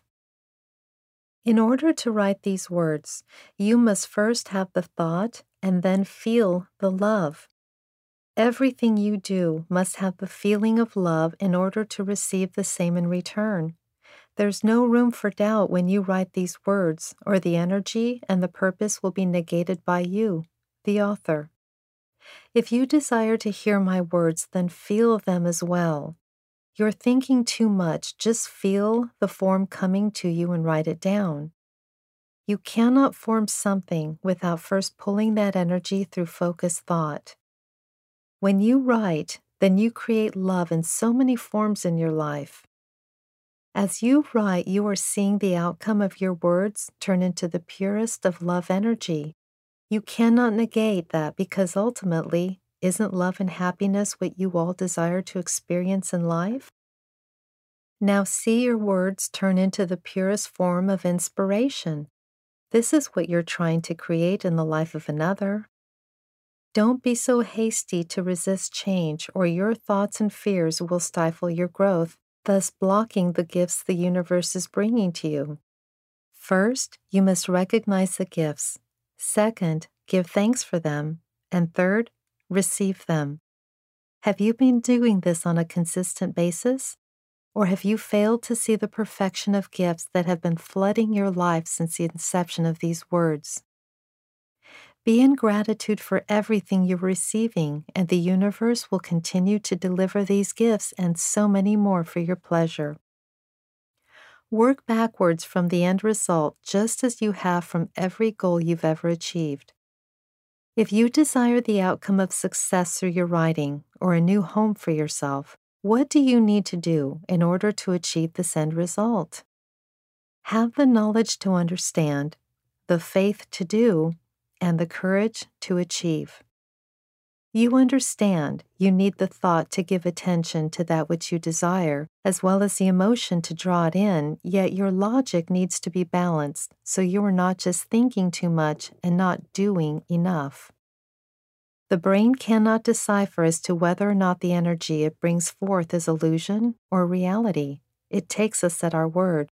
In order to write these words, you must first have the thought and then feel the love. Everything you do must have the feeling of love in order to receive the same in return. There's no room for doubt when you write these words, or the energy and the purpose will be negated by you, the author. If you desire to hear my words, then feel them as well. You're thinking too much, just feel the form coming to you and write it down. You cannot form something without first pulling that energy through focused thought. When you write, then you create love in so many forms in your life. As you write, you are seeing the outcome of your words turn into the purest of love energy. You cannot negate that because ultimately, isn't love and happiness what you all desire to experience in life? Now see your words turn into the purest form of inspiration. This is what you're trying to create in the life of another. Don't be so hasty to resist change, or your thoughts and fears will stifle your growth, thus blocking the gifts the universe is bringing to you. First, you must recognize the gifts. Second, give thanks for them. And third, receive them. Have you been doing this on a consistent basis? Or have you failed to see the perfection of gifts that have been flooding your life since the inception of these words? Be in gratitude for everything you're receiving, and the universe will continue to deliver these gifts and so many more for your pleasure. Work backwards from the end result just as you have from every goal you've ever achieved. If you desire the outcome of success through your writing or a new home for yourself, What do you need to do in order to achieve this end result? Have the knowledge to understand, the faith to do, and the courage to achieve. You understand you need the thought to give attention to that which you desire, as well as the emotion to draw it in, yet your logic needs to be balanced so you are not just thinking too much and not doing enough. The brain cannot decipher as to whether or not the energy it brings forth is illusion or reality. It takes us at our word.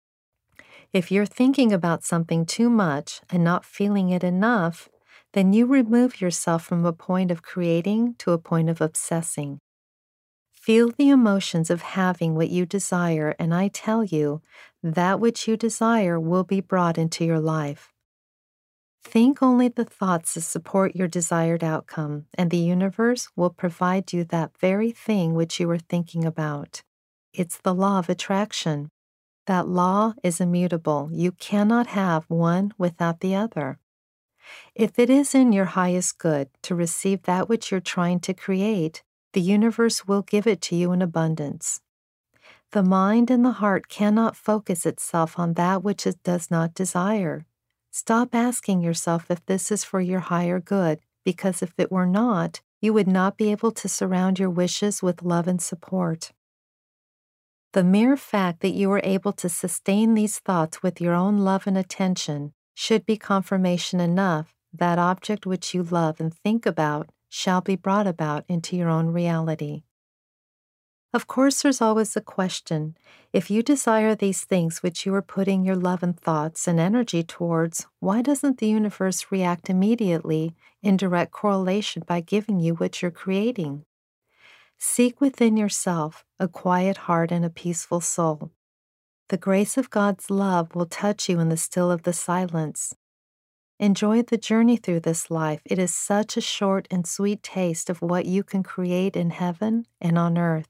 If you're thinking about something too much and not feeling it enough, then you remove yourself from a point of creating to a point of obsessing. Feel the emotions of having what you desire, and I tell you, that which you desire will be brought into your life. Think only the thoughts that support your desired outcome, and the universe will provide you that very thing which you are thinking about. It's the law of attraction. That law is immutable. You cannot have one without the other. If it is in your highest good to receive that which you're trying to create, the universe will give it to you in abundance. The mind and the heart cannot focus itself on that which it does not desire. Stop asking yourself if this is for your higher good, because if it were not, you would not be able to surround your wishes with love and support. The mere fact that you are able to sustain these thoughts with your own love and attention should be confirmation enough that object which you love and think about shall be brought about into your own reality. Of course, there's always a question. If you desire these things which you are putting your love and thoughts and energy towards, why doesn't the universe react immediately in direct correlation by giving you what you're creating? Seek within yourself a quiet heart and a peaceful soul. The grace of God's love will touch you in the still of the silence. Enjoy the journey through this life. It is such a short and sweet taste of what you can create in heaven and on earth.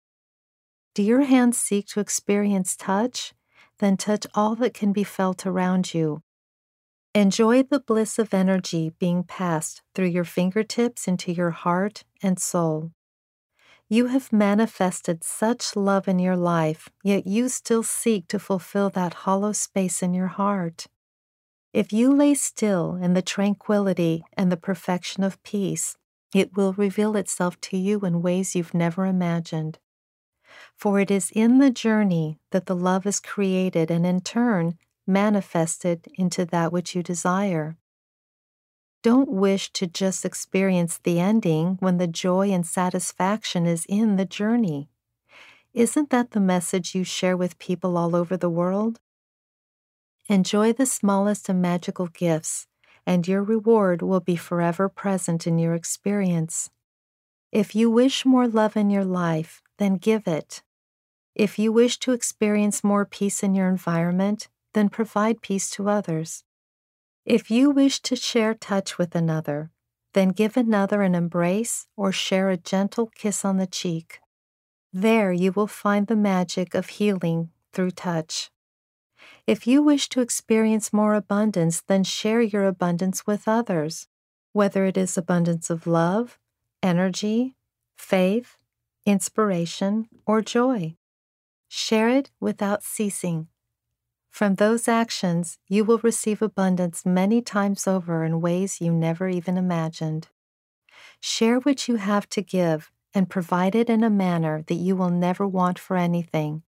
Do your hands seek to experience touch? Then touch all that can be felt around you. Enjoy the bliss of energy being passed through your fingertips into your heart and soul. You have manifested such love in your life, yet you still seek to fulfill that hollow space in your heart. If you lay still in the tranquility and the perfection of peace, it will reveal itself to you in ways you've never imagined. For it is in the journey that the love is created and in turn manifested into that which you desire. Don't wish to just experience the ending when the joy and satisfaction is in the journey. Isn't that the message you share with people all over the world? Enjoy the smallest and magical gifts, and your reward will be forever present in your experience. If you wish more love in your life, then give it. If you wish to experience more peace in your environment, then provide peace to others. If you wish to share touch with another, then give another an embrace or share a gentle kiss on the cheek. There you will find the magic of healing through touch. If you wish to experience more abundance, then share your abundance with others, whether it is abundance of love, energy, faith, inspiration, or joy. Share it without ceasing. From those actions, you will receive abundance many times over in ways you never even imagined. Share what you have to give and provide it in a manner that you will never want for anything.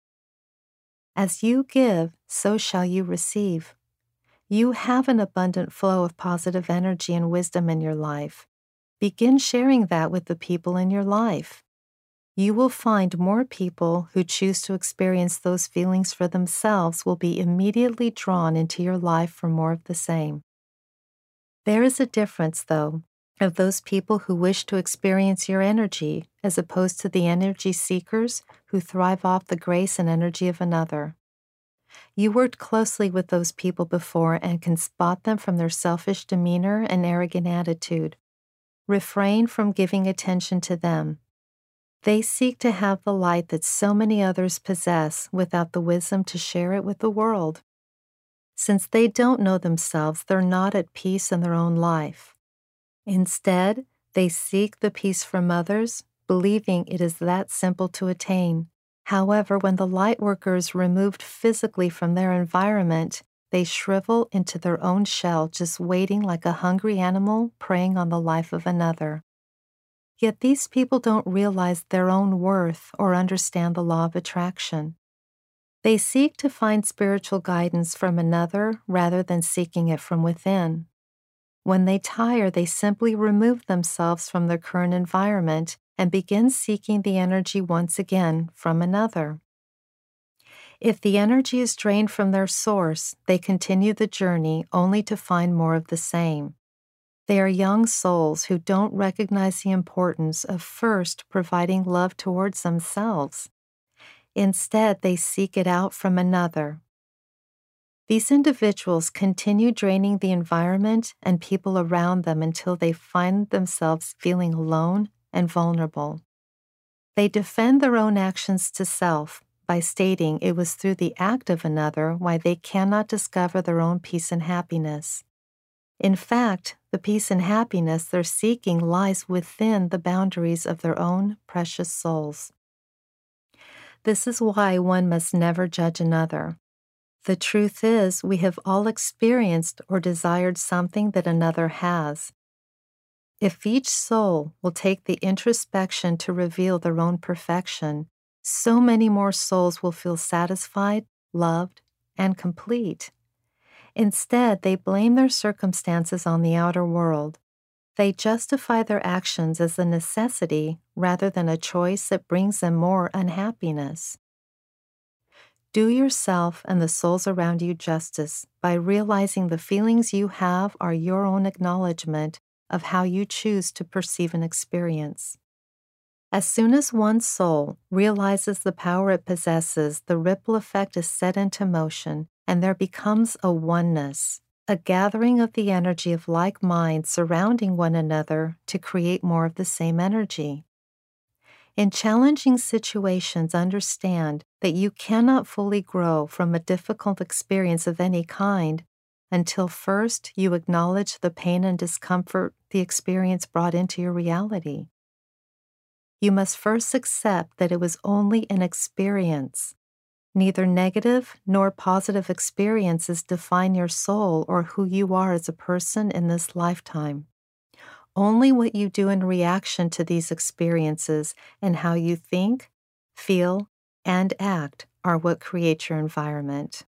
As you give, so shall you receive. You have an abundant flow of positive energy and wisdom in your life. Begin sharing that with the people in your life. You will find more people who choose to experience those feelings for themselves will be immediately drawn into your life for more of the same. There is a difference, though, of those people who wish to experience your energy as opposed to the energy seekers who thrive off the grace and energy of another. You worked closely with those people before and can spot them from their selfish demeanor and arrogant attitude. Refrain from giving attention to them. They seek to have the light that so many others possess without the wisdom to share it with the world. Since they don't know themselves, they're not at peace in their own life. Instead, they seek the peace from others, believing it is that simple to attain. However, when the lightworker is removed physically from their environment, they shrivel into their own shell, just waiting like a hungry animal preying on the life of another. Yet these people don't realize their own worth or understand the law of attraction. They seek to find spiritual guidance from another rather than seeking it from within. When they tire, they simply remove themselves from their current environment and begin seeking the energy once again from another. If the energy is drained from their source, they continue the journey only to find more of the same. They are young souls who don't recognize the importance of first providing love towards themselves. Instead, they seek it out from another. These individuals continue draining the environment and people around them until they find themselves feeling alone and vulnerable. They defend their own actions to self by stating it was through the act of another why they cannot discover their own peace and happiness. In fact, the peace and happiness they're seeking lies within the boundaries of their own precious souls. This is why one must never judge another. The truth is, we have all experienced or desired something that another has. If each soul will take the introspection to reveal their own perfection, so many more souls will feel satisfied, loved, and complete. Instead, they blame their circumstances on the outer world. They justify their actions as a necessity rather than a choice that brings them more unhappiness. Do yourself and the souls around you justice by realizing the feelings you have are your own acknowledgement of how you choose to perceive an experience. As soon as one soul realizes the power it possesses, the ripple effect is set into motion, and there becomes a oneness, a gathering of the energy of like minds surrounding one another to create more of the same energy. In challenging situations, understand that you cannot fully grow from a difficult experience of any kind until first you acknowledge the pain and discomfort the experience brought into your reality. You must first accept that it was only an experience. Neither negative nor positive experiences define your soul or who you are as a person in this lifetime. Only what you do in reaction to these experiences and how you think, feel, and act are what create your environment.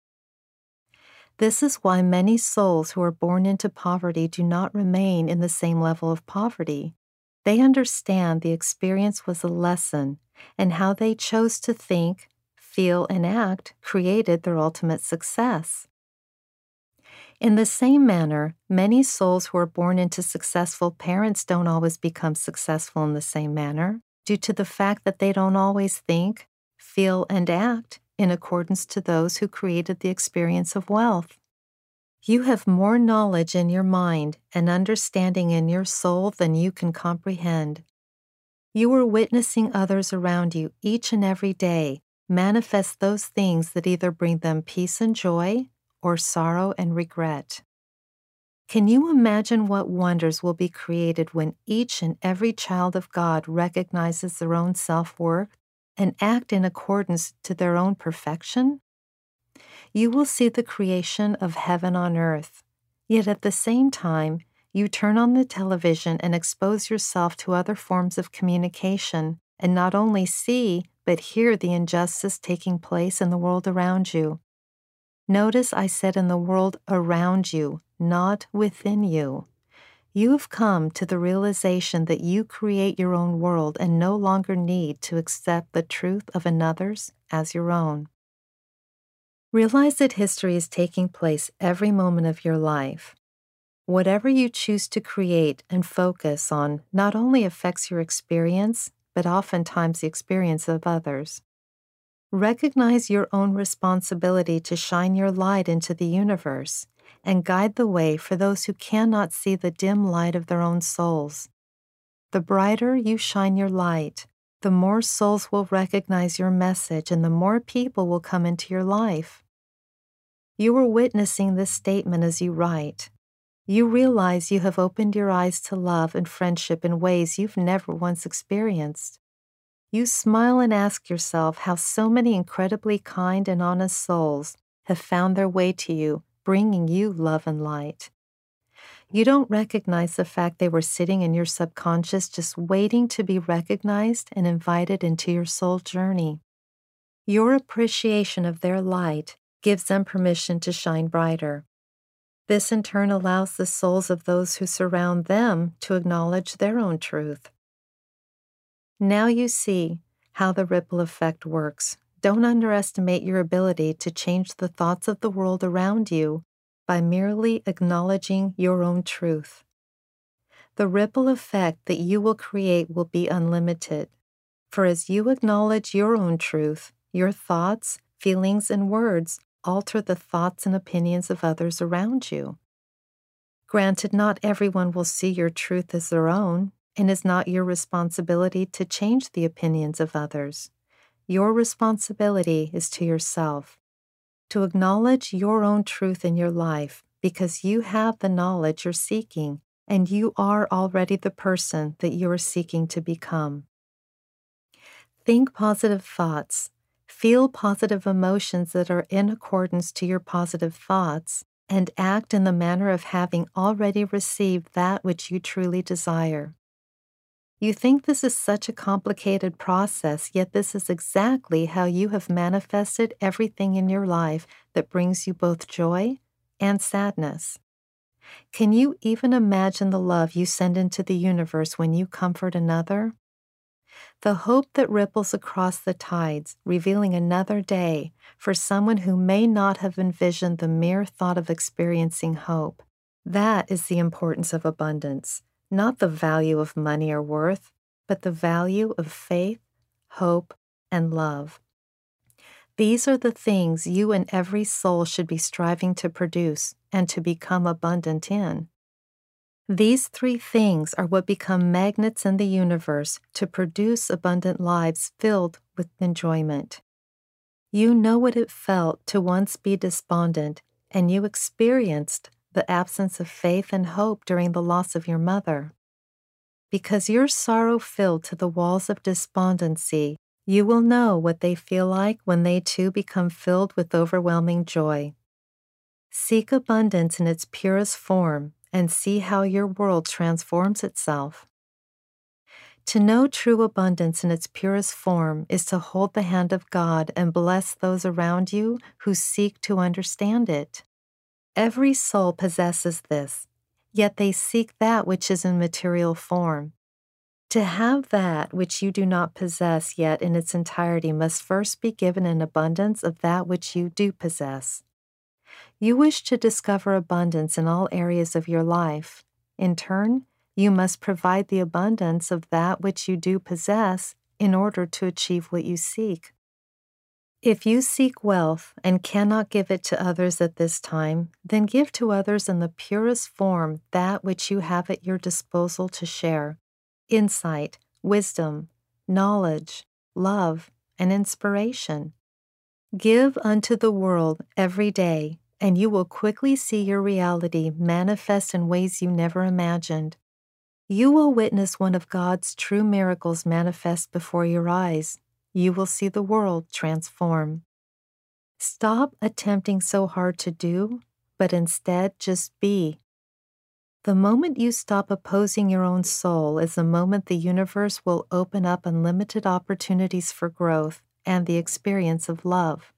This is why many souls who are born into poverty do not remain in the same level of poverty. They understand the experience was a lesson, and how they chose to think, feel, and act created their ultimate success. In the same manner, many souls who are born into successful parents don't always become successful in the same manner, due to the fact that they don't always think, feel, and act in accordance to those who created the experience of wealth. You have more knowledge in your mind and understanding in your soul than you can comprehend. You are witnessing others around you each and every day manifest those things that either bring them peace and joy or sorrow and regret. Can you imagine what wonders will be created when each and every child of God recognizes their own self-worth and act in accordance to their own perfection? You will see the creation of heaven on earth, yet at the same time, you turn on the television and expose yourself to other forms of communication and not only see, but hear the injustice taking place in the world around you. Notice I said in the world around you, not within you. You have come to the realization that you create your own world and no longer need to accept the truth of another's as your own. Realize that history is taking place every moment of your life. Whatever you choose to create and focus on not only affects your experience, but oftentimes the experience of others. Recognize your own responsibility to shine your light into the universe and guide the way for those who cannot see the dim light of their own souls. The brighter you shine your light, the more souls will recognize your message and the more people will come into your life. You are witnessing this statement as you write. You realize you have opened your eyes to love and friendship in ways you've never once experienced. You smile and ask yourself how so many incredibly kind and honest souls have found their way to you, bringing you love and light. You don't recognize the fact they were sitting in your subconscious just waiting to be recognized and invited into your soul journey. Your appreciation of their light gives them permission to shine brighter. This in turn allows the souls of those who surround them to acknowledge their own truth. Now you see how the ripple effect works. Don't underestimate your ability to change the thoughts of the world around you by merely acknowledging your own truth. The ripple effect that you will create will be unlimited, for as you acknowledge your own truth, your thoughts, feelings, and words alter the thoughts and opinions of others around you. Granted, not everyone will see your truth as their own, and it's not your responsibility to change the opinions of others. Your responsibility is to yourself, to acknowledge your own truth in your life because you have the knowledge you're seeking, and you are already the person that you are seeking to become. Think positive thoughts. Feel positive emotions that are in accordance to your positive thoughts, and act in the manner of having already received that which you truly desire. You think this is such a complicated process, yet this is exactly how you have manifested everything in your life that brings you both joy and sadness. Can you even imagine the love you send into the universe when you comfort another? The hope that ripples across the tides, revealing another day for someone who may not have envisioned the mere thought of experiencing hope. That is the importance of abundance, not the value of money or worth, but the value of faith, hope, and love. These are the things you and every soul should be striving to produce and to become abundant in. These three things are what become magnets in the universe to produce abundant lives filled with enjoyment. You know what it felt to once be despondent, and you experienced the absence of faith and hope during the loss of your mother. Because your sorrow filled to the walls of despondency, you will know what they feel like when they too become filled with overwhelming joy. Seek abundance in its purest form and see how your world transforms itself. To know true abundance in its purest form is to hold the hand of God and bless those around you who seek to understand it. Every soul possesses this, yet they seek that which is in material form. To have that which you do not possess yet in its entirety must first be given an abundance of that which you do possess. You wish to discover abundance in all areas of your life. In turn, you must provide the abundance of that which you do possess in order to achieve what you seek. If you seek wealth and cannot give it to others at this time, then give to others in the purest form that which you have at your disposal to share: insight, wisdom, knowledge, love, and inspiration. Give unto the world every day, and you will quickly see your reality manifest in ways you never imagined. You will witness one of God's true miracles manifest before your eyes. You will see the world transform. Stop attempting so hard to do, but instead just be. The moment you stop opposing your own soul is the moment the universe will open up unlimited opportunities for growth and the experience of love.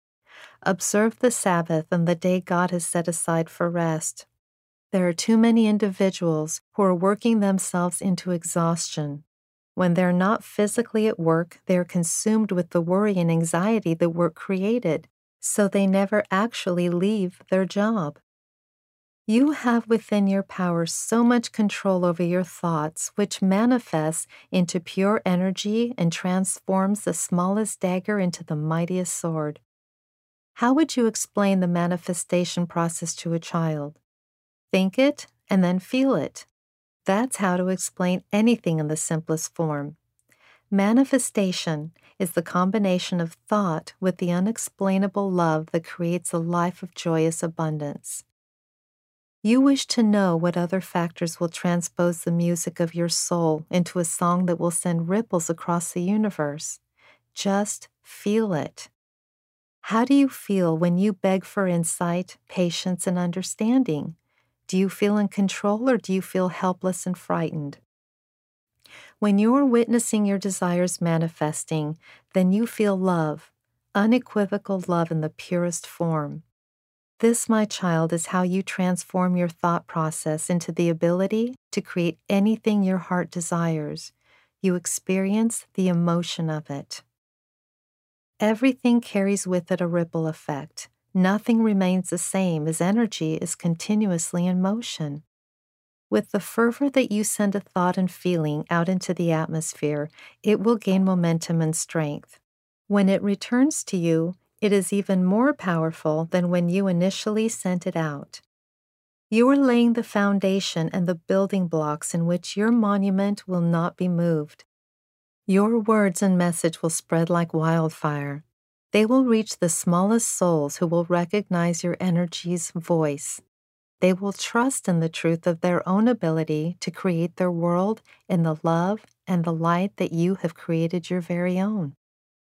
Observe the Sabbath and the day God has set aside for rest. There are too many individuals who are working themselves into exhaustion. When they're not physically at work, they are consumed with the worry and anxiety that work created, so they never actually leave their job. You have within your power so much control over your thoughts, which manifests into pure energy and transforms the smallest dagger into the mightiest sword. How would you explain the manifestation process to a child? Think it and then feel it. That's how to explain anything in the simplest form. Manifestation is the combination of thought with the unexplainable love that creates a life of joyous abundance. You wish to know what other factors will transpose the music of your soul into a song that will send ripples across the universe. Just feel it. How do you feel when you beg for insight, patience, and understanding? Do you feel in control or do you feel helpless and frightened? When you are witnessing your desires manifesting, then you feel love, unequivocal love in the purest form. This, my child, is how you transform your thought process into the ability to create anything your heart desires. You experience the emotion of it. Everything carries with it a ripple effect. Nothing remains the same as energy is continuously in motion. With the fervor that you send a thought and feeling out into the atmosphere, it will gain momentum and strength. When it returns to you, it is even more powerful than when you initially sent it out. You are laying the foundation and the building blocks in which your monument will not be moved. Your words and message will spread like wildfire. They will reach the smallest souls who will recognize your energy's voice. They will trust in the truth of their own ability to create their world in the love and the light that you have created your very own.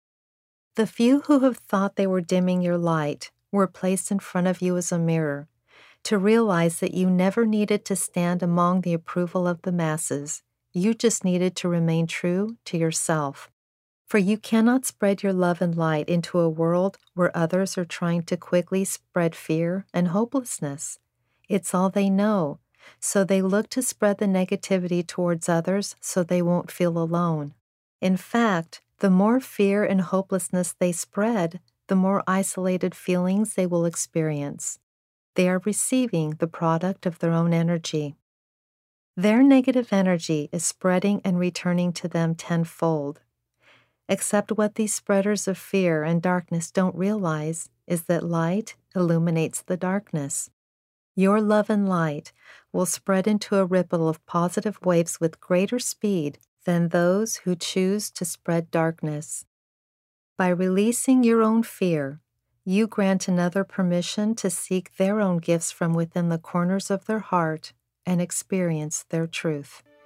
The few who have thought they were dimming your light were placed in front of you as a mirror, to realize that you never needed to stand among the approval of the masses. You just needed to remain true to yourself. For you cannot spread your love and light into a world where others are trying to quickly spread fear and hopelessness. It's all they know, so they look to spread the negativity towards others so they won't feel alone. In fact, the more fear and hopelessness they spread, the more isolated feelings they will experience. They are receiving the product of their own energy. Their negative energy is spreading and returning to them tenfold. Except what these spreaders of fear and darkness don't realize is that light illuminates the darkness. Your love and light will spread into a ripple of positive waves with greater speed than those who choose to spread darkness. By releasing your own fear, you grant another permission to seek their own gifts from within the corners of their heart and experience their truth.